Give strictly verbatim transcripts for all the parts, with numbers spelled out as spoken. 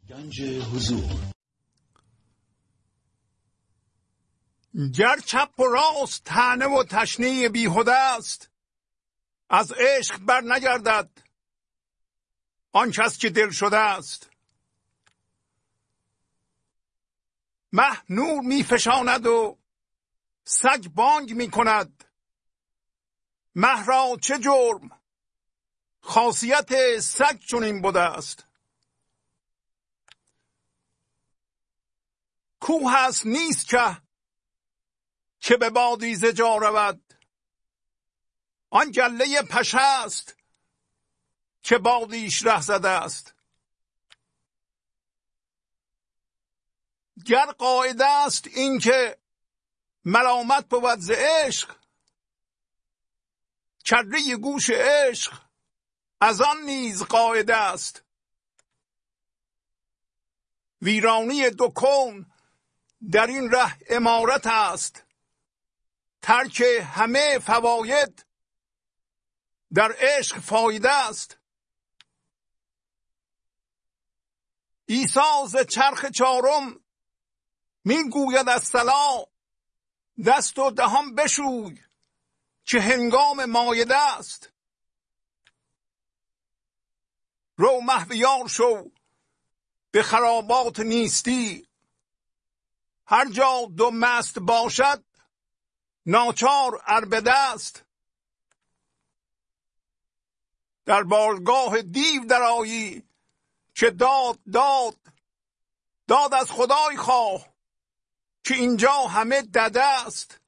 گنج حضور. گر چپ و راست طعنه و تشنیع بیهوده است، از عشق بر نگردد آن کس که دل شده است. مه نور می فشاند و سگ بانگ می کند، مه را چه جرم خاصیت سگ چنین بوده است. کوه است نیست که که به بادی ز جا رود، آن گله پشه است که بادیش ره زده است. گر قاعده است این که ملامت بود ز عشق، کره گوش عشق از آن نیز قاعده است. ویرانی دو کون در این ره امارت است، ترک همه فواید در عشق فایده است. عیسی ز چرخ چارم می گوید الصلا، دست و دهان بشوی که هنگام مایده است. رو محویار شو به خرابات نیستی، هر جا دو مست باشد ناچار عربده است. در بارگاه دیو درآیی که داد داد داد از خدای خواه که اینجا همه دده است.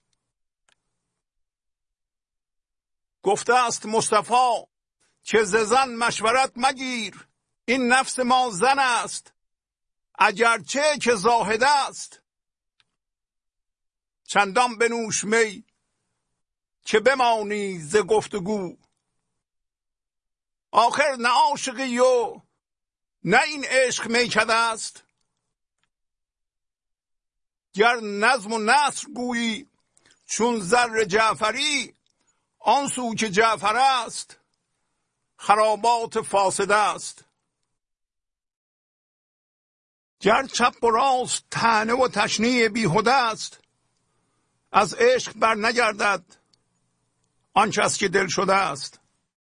گفته است مصطفی که ز زن مشورت مگیر، این نفس ما زن است اگرچه که زاهد است. چندان بنوش می که بمانی ز گفتگو، آخر نه عاشقی و نه این عشق میکده است. گر نظم و نثر گویی چون زر جعفری، آن سو که جعفر است خرابات فاسده است. گر چپ و راست طعنه و تشنیع بیهوده است، از عشق بر نگردد آن کس که دل شده است.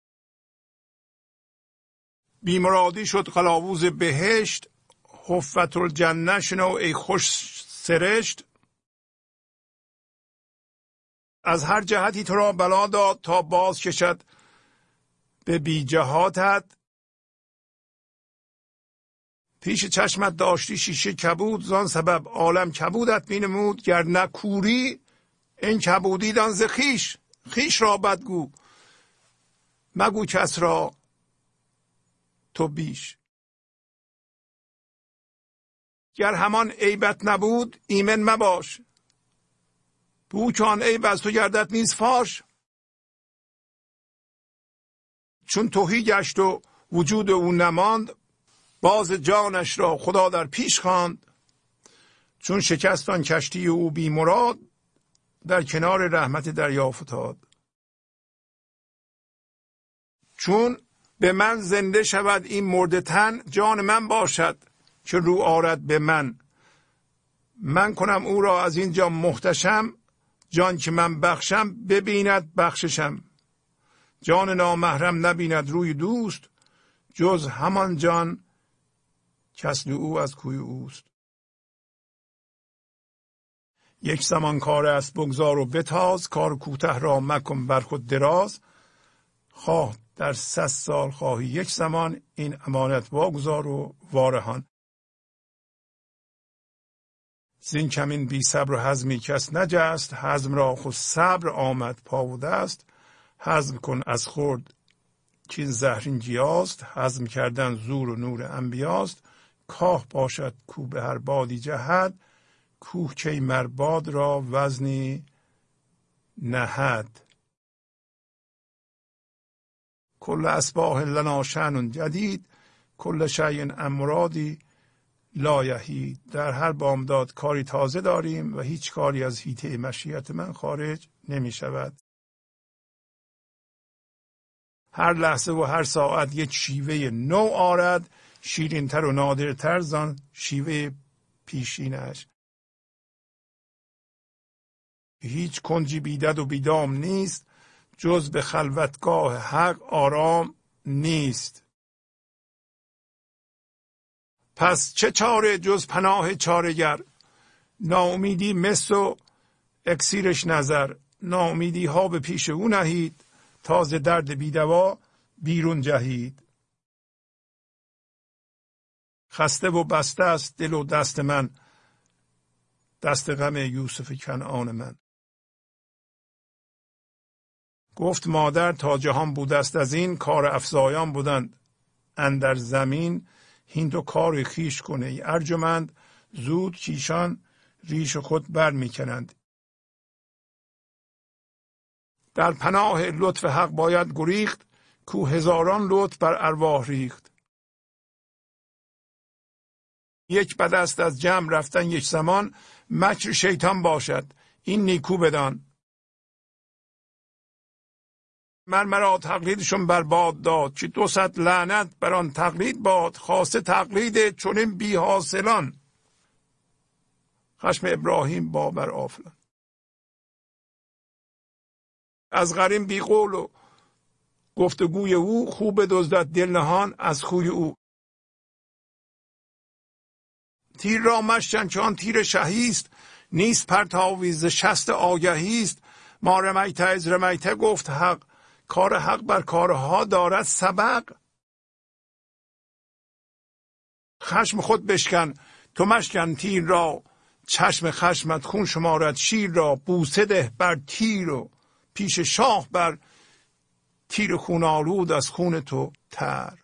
بیمرادی شد قلاووز بهشت، حفت الجنه شنو ای خوش سرشت. از هر جهتی تو را بلا داد تا باز کشد به بی جهاتت. پیش چشمت داشتی شیشه کبود، زان سبب عالم کبودت بینمود. گر نه کوری این کبودی دان ز خویش، خویش را بدگو مگو کس را تو بیش. گر همان عیبت نبود ایمن مباش، بو که آن عیب از تو گردد نیز فاش. چون تهی گشت و وجود او نماند، باز جانش را خدا در پیش خواند. چون شکست آن کشتی او بی مراد، در کنار رحمت دریا فتاد. چون به من زنده شود این مرده تن، جان من باشد که رو آرد به من. من کنم او را از اینجا محتشم، جان که من بخشم ببیند بخششم. جان نامحرم نبیند روی دوست، جز همان جان کسل او از کوی اوست. یک زمان کار است بگذار و بتاز، کار کوته را مکن بر خود دراز. خواه در صد سال خواهی یک زمان، این امانت واگذار و وارهان. زین کمین بی صبر و حزمی کس نجست، حزم را خود صبر آمد پا و دست. حزم کن از خورد کین زهرین گیاست، حزم کردن زور و نور انبیاست. کاه باشد کو به هر بادی جهد، کوه کی مر باد را وزنی نهد. کل اصباح لنا شأن جدید، کل شیء امرادی لا یحید. در هر بامداد کاری تازه داریم و هیچ کاری از حیطه مشیت من خارج نمی شود. هر لحظه و هر ساعت یک شیوه نو آرد، شیرینتر و نادرتر زان شیوه پیشینش. هیچ کنجی بیدد و بیدام نیست، جز به خلوتگاه حق آرام نیست. پس چه چاره جز پناه چاره‌گر، ناامیدی مس و اکسیرش نظر. ناامیدی ها به پیش او نهید، تازه درد بیدوا بیرون جهید. خسته و بسته است دل و دست من، دست غم یوسف کنعان من. گفت مادر تا جهان بود است از این، کار افزایان بودند اندر زمین. هین تو کار خیش کنه ای ارجمند، زود کیشان ریش خود بر می کنند. در پناه لطف حق باید گریخت، کو هزاران لطف بر ارواح ریخت. یک بدست از جمع رفتن یک زمان، مکر شیطان باشد این نیکو بدان. من مرا تقلیدشون برباد داد، که دو صد لعنت بر آن تقلید باد. خواسته تقلید چنین بی حاصلان، خشم ابراهیم با بر آفلان. از غریم بی قول و گفتگوی او، خوب دزدد دل نهان از خوی او. تیر را مشکن که آن تیر شهیست، نیست پرتاوی ز شست آگهیست. ما رمیت از رمیت گفت حق، کار حق بر کارها دارد سبق. خشم خود بشکن تو مشکن تیر را، چشم خشمت خون شمارد شیر را. بوسه ده بر تیر و پیش شاه بر، تیر خون آلود از خون تو تر.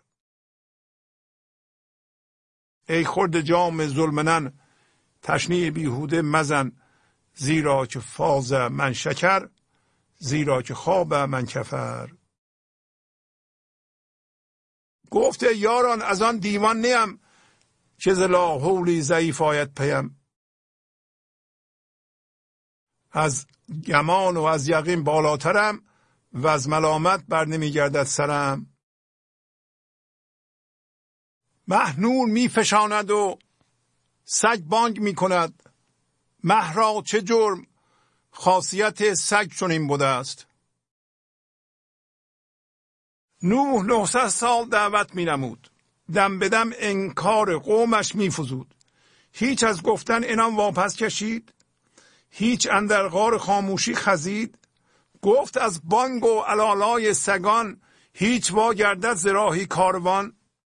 ای خرد جام ظلمنن، تشنیع بیهوده مزن. زیرا که فاز من شکر، زیرا که خواب من کفر. گفت یاران از آن دیوان نیم، که ز لاحولی ضعیف آید پیم. از گمان و از یقین بالاترم، و از ملامت بر نمی گردد سرم. مه نور می فشاند و سگ بانگ می کند، مه را چه جرم خاصیت سگ چنین بوده است. نوح نهصد سال دعوت می نمود، دم به دم انکار قومش می فزود. هیچ از گفتن انام واپس کشید، هیچ اندر غار خاموشی خزید. گفت از بانگ و علالای سگان، هیچ وا گردد ز راهی کاروان.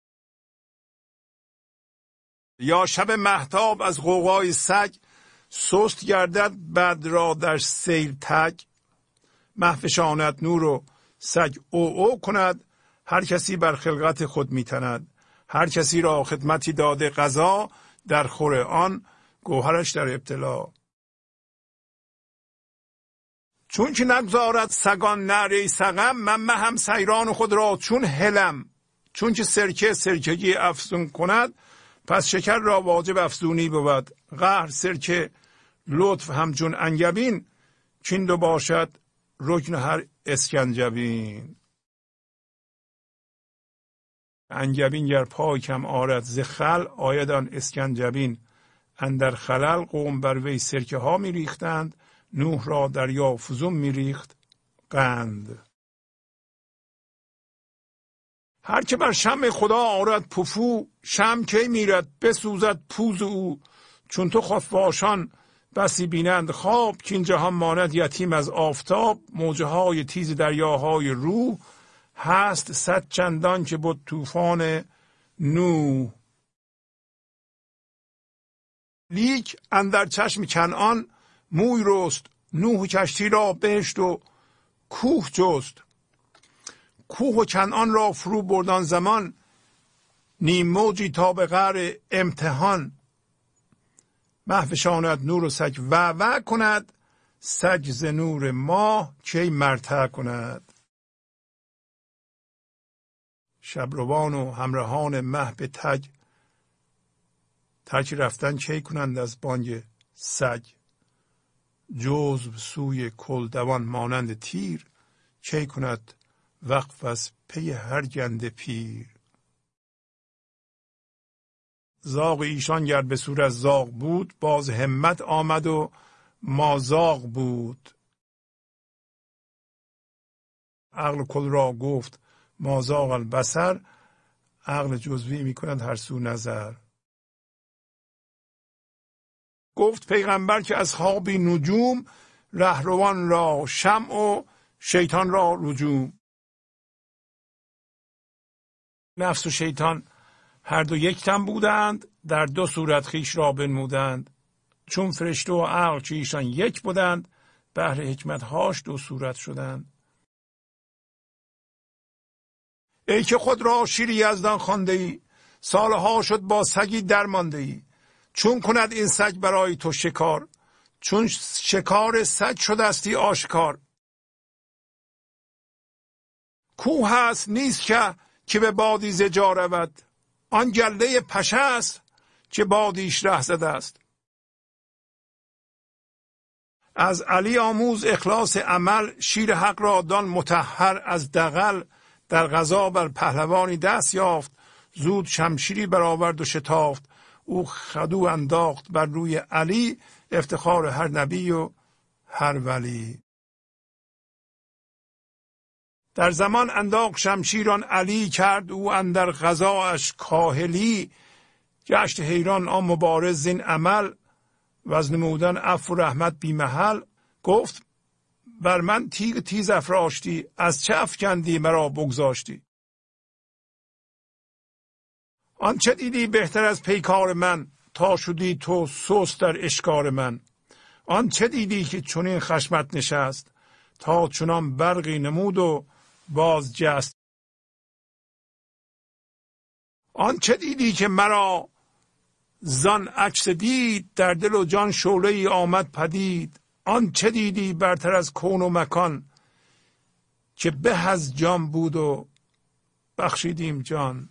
یا شب مهتاب از غوغای سگ، سست گردد بد را در سیر تگ. مه فشاند نور و سگ او او کند، هر کسی بر خلقت خود میتند. هر کسی را خدمتی داده قضا، در خور آن گوهرش در ابتلا. چون که نگذارد سگان نعره سقم، من مهم سیران خود را چون هلم. چون که سرکه سرکگی افزون کند، پس شکر را واجب افزونی بود. قهر سرکه لطف همچون انگبین، چین دو باشد رکن هر اسکنجبین. انگبین گر پای کم آرد ز خل، آیدان اسکنجبین اندر خلل. قوم بر وی سرکه ها می ریختند، نوح را دریا فزون می ریخت قند. هر که بر شمع خدا آرد پفو، شمع کی میرد بسوزد پوز او. چون تو خفاشان بسی بینند خواب، که این جهان ماند یتیم از آفتاب. موجه های تیز دریاهای روح، هست صد چندان که بود طوفان نوح. لیک اندر چشم کنعان موی رست، نوح کشتی را بهشت و کوه جست. کوه و کنعان را فرو بردان زمان، نیم موجی تا به قعر امتحان. مه فشاند نور و سگ و و کند، سگ ز نور ماه کی مرتع کند. شبروان و همراهان مه به تگ، ترک رفتن کی کنند از بانگ سگ. جزو سوی کلدوان مانند تیر، کی کند وقف از پی هر گنده پیر. زاغ ایشان گر به صورت زاغ بود، باز همت آمد و مازاغ بود. عقل کل را گفت مازاغ البصر، عقل جزوی می کند هر سو نظر. گفت پیغمبر که از خوابی نجوم، رهروان را شمع و شیطان را رجوم. نفس و شیطان هر دو یک تن بودند، در دو صورت خویش را بنمودند. چون فرشته و عقل که ایشان یک بودند، بهر حکمت هاش دو صورت شدند. ای که خود را شیر یزدان خوانده ای، سالها شد با سگی درمانده ای. چون کند این سگ برای تو شکار، چون شکار سگ شدستی آشکار. کوه هست نیست که که به بادی ز جا رود، آن گله پشه است که بادیش ره زده است. از علی آموز اخلاص عمل، شیر حق را دان مطهر از دغل. در غزا بر پهلوانی دست یافت، زود شمشیری برآورد و شتافت. او خدو انداخت بر روی علی، افتخار هر نبی و هر ولی. در زمان انداخت شمشیران علی، کرد او اندر غزاش کاهلی. گشت حیران آن مبارز زین عمل، وز نمودن عفو و رحمت بی محل. گفت بر من تیغ تیز افراشتی، از چه افکندی مرا بگذاشتی. آنچه دیدی بهتر از پیکار من، تا شدی تو سست در اشکار من. آنچه دیدی که چنین خشمت نشست، تا چنان برقی نمود و باز جست. آنچه دیدی که مرا زان عکس دید، در دل و جان شعله ای آمد پدید. آنچه دیدی برتر از کون و مکان، که به از جان بود و بخشیدیم جان.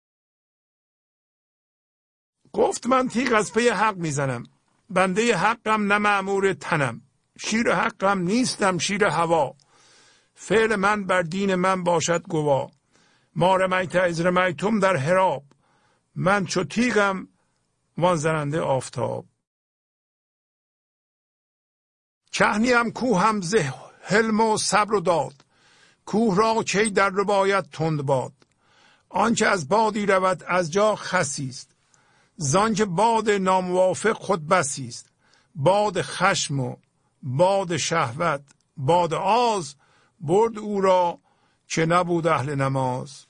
گفت من تیغ از پی حق میزنم، بنده حقم نه مأمور تنم. شیر حقم نیستم شیر هوا، فعل من بر دین من باشد گوا. ما رمیت از رمیتم در حراب، من چو تیغم وان زننده آفتاب. کهنیم کوه هم زه حلم و صبر و داد، کوه را کی در رباید تند باد. آنچه از بادی رود از جا خسیست، زانکه باد ناموافق خود بسیست. باد خشم و باد شهوت باد آز، برد او را که نبود اهل نماز.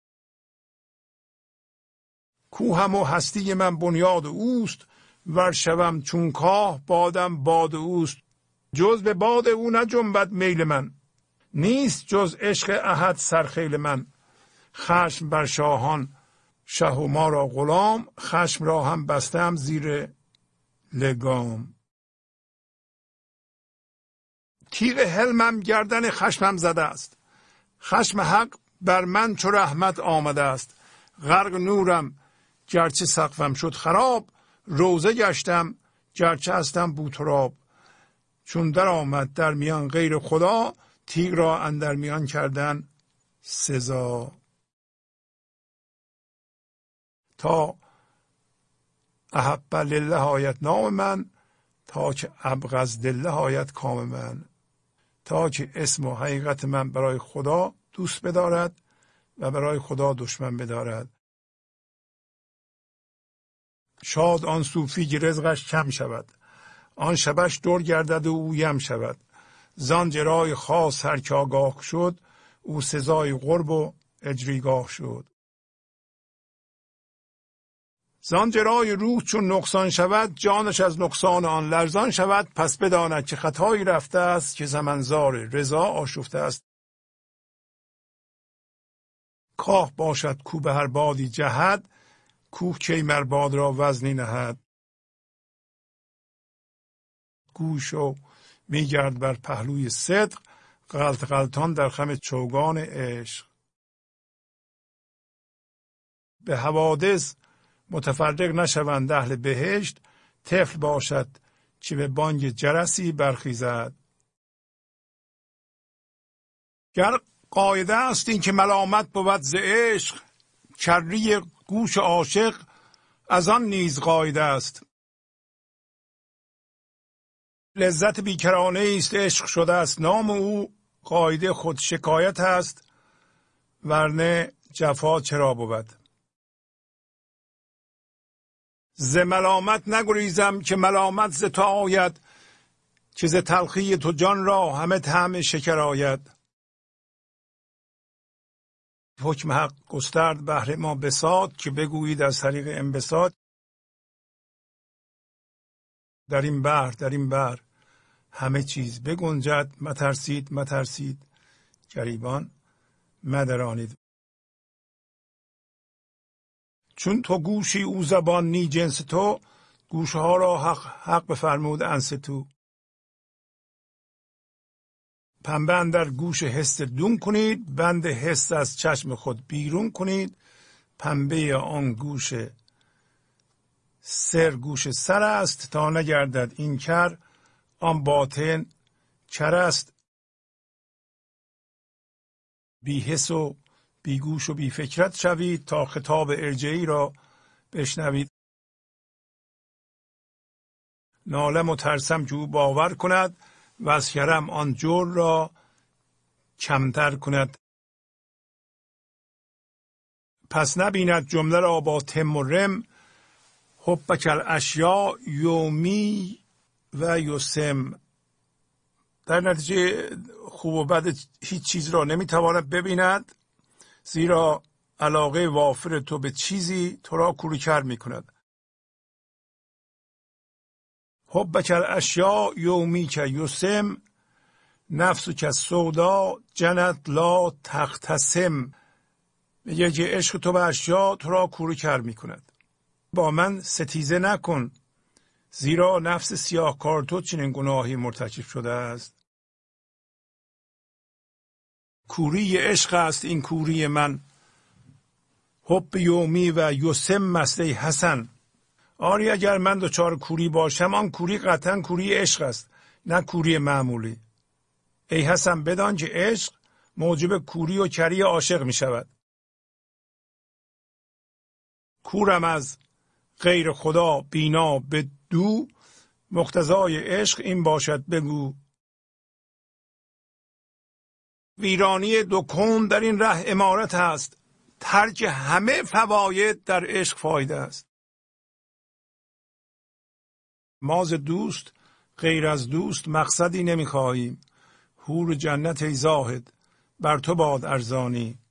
کوهم و هستی من بنیاد اوست، ور شوم چون کاه بادم باد اوست. جز به باد او نجنبد میل من، نیست جز عشق احد سرخیل من. خشم بر شاهان شه و ما را غلام، خشم را هم بستم زیر لگام. تیغ حلمم گردن خشمم زده است، خشم حق بر من چو رحمت آمده است. غرق نورم گرچه سقفم شد خراب، روزه گشتم گرچه هستم بوتراب. چون در آمد در میان غیر خدا، تیغ را اندر میان کردن سزا. تا احب لله آید نام من، تا که ابغض لله آید کام من. تا که اسم و حقیقت من برای خدا دوست بدارد و برای خدا دشمن بدارد. شاد آن صوفی که رزقش کم شود، آن شبش دور گردد و او یم شود. زان جرای خاص هر که آگاه شد، او سزای قرب و اجریگاه شد. زان جرای روح چون نقصان شود، جانش از نقصان آن لرزان شود. پس بداند که خطایی رفته است، که زمنزار رضا آشفته است. کاه باشد کو به هر بادی جهد، کوه کی مر باد را وزنی نهد. گوش و میگرد بر پهلوی صدق، غلط غلطان در خم چوگان عشق. به حوادث متفرق نشوند اهل بهشت، طفل باشد چه به بانگ جرسی برخیزد. گر قاعده است این که ملامت بود ز عشق، کری گوش عاشق از آن نیز قاعده است. لذت بیکرانه است عشق شده است، نام او قاعده خود شکایت است، ورنه جفا چرا بود. ز ملامت نگریزم که ملامت ز تو آید، که ز تلخی تو جان را همه طعم شکر آید. حکم حق گسترد بهر ما بساط، که بگویید از طریق انبساط. در این بحر در این بحر همه چیز بگنجد، مترسید مترسید گریبان مدرانید. چون تو گوشی او زبان نی جنس تو، گوشها را حق حق بفرمود انس تو. پنبه اندر گوش حس دون کنید، بند حس از چشم خود بیرون کنید. پنبه آن گوش سر گوش سر است، تا نگردد این کر آن باطن کر است. بی حس و بی گوش و بی فکرت شوید، تا خطاب ارجعی را بشنوید. نالم و ترسم که او باور کند، و از کرم آن جور را کمتر کند. پس نبیند جمله را با تم و رم، حبک الاشیاء یومی و یسم. در نتیجه خوب و بد هیچ چیز را نمیتواند ببیند، زیرا علاقه وافر تو به چیزی تو را کوریکر میکند. حبک الاشیاء یومی که یسم، نفس که سودا جنت لا تختصم. میگه که عشق تو به اشیا تو را کوریکر میکند. با من ستیزه نکن، زیرا نفس سیاهکار تو چنین گناهی مرتکب شده است. کوری عشق است این کوری من، حب یومی و یسم است ای حسن. آری اگر من دچار کوری باشم، آن کوری قطعا کوری عشق است، نه کوری معمولی. ای حسن بدان که عشق موجب کوری و کری عاشق می شود. کورم از غیر خدا بینا به دو، مقتضای عشق این باشد بگو. ویرانی دو کون در این ره امارت است، ترک همه فواید در عشق فایده است. ما ز دوست غیر از دوست مقصدی نمی خواهیم، حور جنت ای زاهد بر تو باد ارزانی.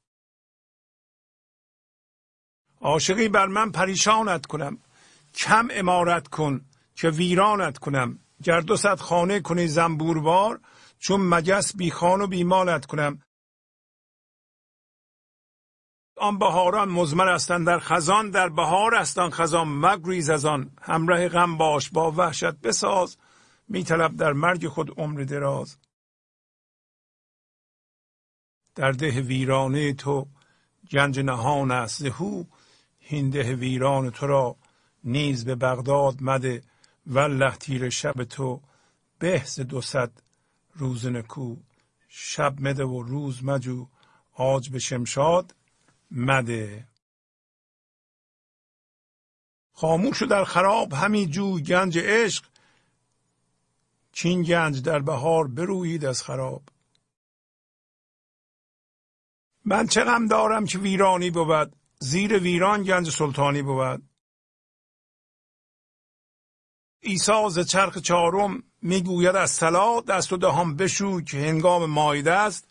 عاشقی بر من پریشانت کنم، کم امارت کن که ویرانت کنم. گر دو صد خانه کنی زنبوروار، چون مگس بی خان و بی مالت کنم. آن بهاران مزمر هستند در خزان، در بهار هستند خزان مگریز از آن. همراه غم باش با وحشت بساز، می طلب در مرگ خود عمر دراز. در ده ویرانه تو گنج نهان است زهو، هین ده ویران تو را نیز به بغداد مده. والله تیر شب تو به ز دو صد روز نکو، شب مده و روز مجو عاج به شمشاد مده. خاموش در خراب همی جو گنج عشق، چین گنج در بهار برویید از خراب. من چه غم دارم که ویرانی بود، زیر ویران گنج سلطانی بود. عیسی ز چرخ چهارم میگوید از صلا، دست و دهان بشو که هنگام مایده است.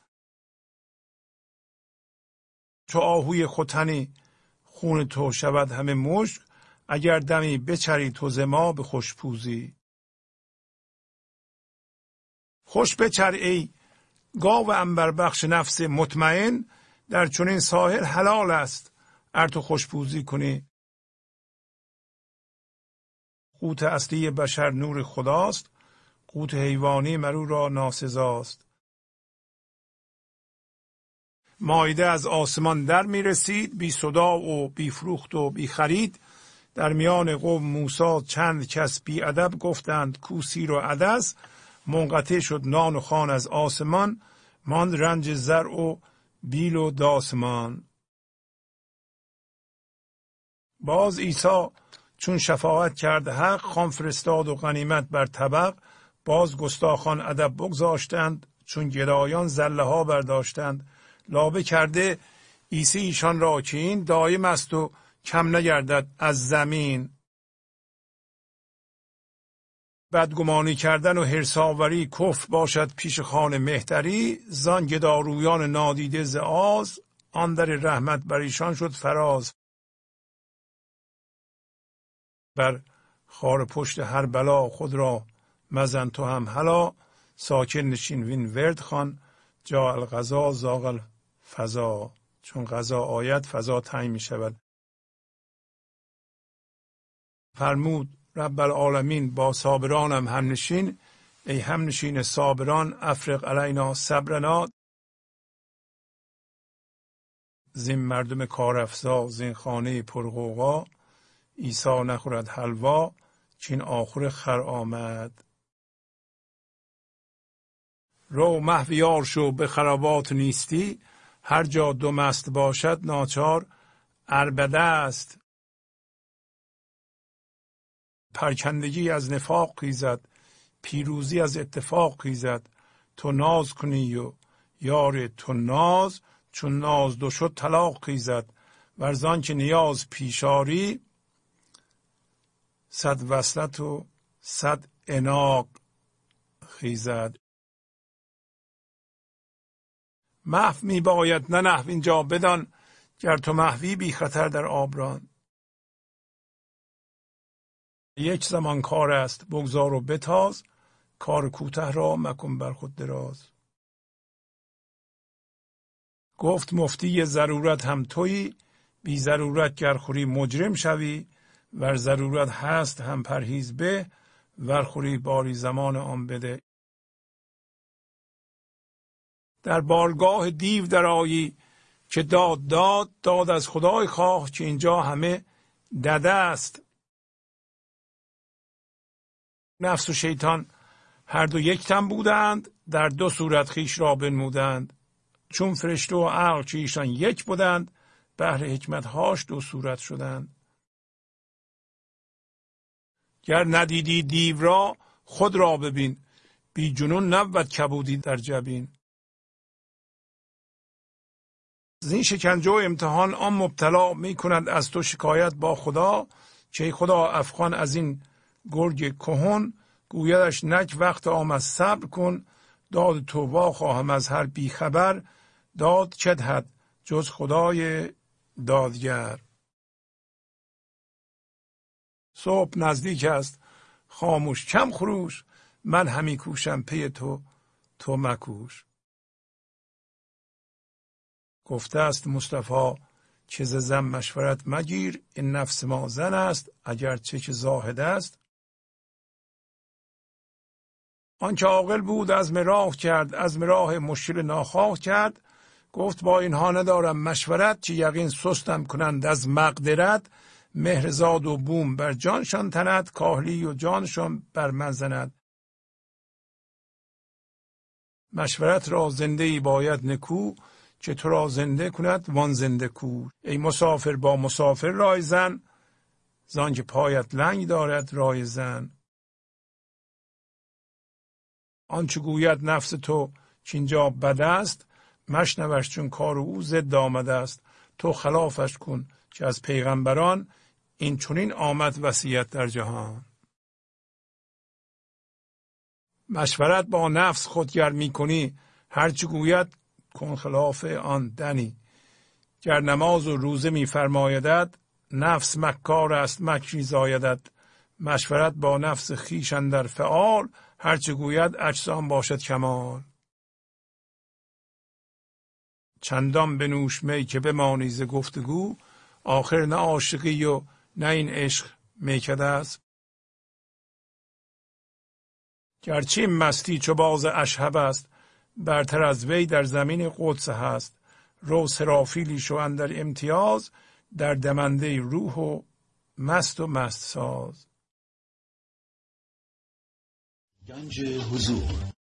چو آهوی ختنی خون تو شود همه مشک، اگر دمی بچری تو ز ما به خوشپوزی. خوش بچر ای گاو عنبر بخش نفس مطمئن، در چنین ساحل حلال است ار تو خوشپوزی کنی. قوت اصلی بشر نور خداست، قوت حیوانی مرو را ناسزاست. مائده از آسمان در می رسید، بی صدا و بی فروخت و بی خرید. در میان قوم موسی چند کس بی ادب گفتند کو سیر و عدس. منقطع شد نان و خوان از آسمان، ماند رنج زرع و بیل و داسمان. باز عیسی چون شفاعت کرد حق، خوان فرستاد و غنیمت بر طبق. باز گستاخان ادب بگذاشتند، چون گدایان زله ها برداشتند. لابه کرده عیسی ایشان را که این دایم است و کم نگردد از زمین. بدگمانی کردن و حرصاوری کفر باشد پیش خوان مهتری. زان گدارویان نادیده ز آز، آن در رحمت بر ایشان شد فراز. بر خار پشت هر بلا خود را مزن تو هم هلا. ساکن نشین وین ورد خوان، جا القضا زاغ الفضا. چون قضا آید فضا تنگ می شود. فرمود رب العالمین با صابرانم همنشین. ای همنشین صابران افرغ علینا صبرنا. زین مردم کارافزا زین خانه پرغوغا. عیسی نخورد حلوا چین آخر خر آمد. رو محویار شو به خرابات نیستی. هر جا دو مست باشد ناچار عربده است. پرکندگی از نفاق خیزد، پیروزی از اتفاق خیزد. تو ناز کنی و یار تو ناز، چون ناز دو شد طلاق خیزد. ورزان که نیاز پیشاری، صد وصلت و صد عناق خیزد. محو می باید نه نحو اینجا بدان، گر تو محوی بی خطر در آبران. یک زمان کار است بگذار و بتاز، کار کوته را مکن بر خود دراز. گفت مفتی ضرورت هم تویی، بی ضرورت گر خوری مجرم شوی. ور ضرورت هست هم پرهیز به، ور خوری باری زمان آن بده. در بارگاه دیو درآیی که داد داد، داد از خدای خواه که اینجا همه دده است. نفس و شیطان هر دو یک تن بودند، در دو صورت خویش را بنمودند. چون فرشته و عقل که ایشان یک بودند، بهر حکمتهاش دو صورت شدند. گر ندیدی دیو را خود را ببین، بی جنون نبود کبودی در جبین. زین شکنجه و امتحان آن مبتلا، می کند از تو شکایت با خدا. که خدا افغان از این گرگ کهن، گویدش نک وقت آمد صبر کن. داد تو وا خواهم از هر بیخبر، داد چه دهد جز خدای دادگر. صبح نزدیک است خاموش کم خروش، من همی کوشم پی تو تو مکوش. گفته است مصطفی که ز زن مشورت مگیر، این نفس ما زن است اگرچه که زاهد است. آنکه عاقل بود از راه کرد، از راه مشکل ناخواه کرد. گفت با اینها ندارم مشورت، که یقین سستم کنند از مقدرت. مهرزاد و بوم بر جانشان تند، کاهلی و جانشان بر من زند. مشورت را زنده ای باید نکو، که تو را زنده کند وان زنده کو. ای مسافر با مسافر رای زن، زان که پایت لنگ دارد رای زن. آنچه گوید نفس تو که اینجا بد است، مشنوش چون کار او ضد آمده است. تو خلافش کن که از پیغمبران، این چنین آمد وصیت در جهان. مشورت با نفس خود گر می کنی، هرچه گوید کن خلاف آن دنی. گر نماز و روزه می فرمایدد، نفس مکار است مکری زایدد. مشورت با نفس خویش اندر فعال، هرچه گوید اجسام باشد کمال. چندان بنوش می که بمانی ز گفتگو، آخر نه عاشقی و نه این عشق میکده است. گرچه این مستی چو باز اشهب است، برتر از وی در زمین قدس هست. رو سرافیلی شو اندر امتیاز، در دمنده روح و مست و مست ساز. گنج حضور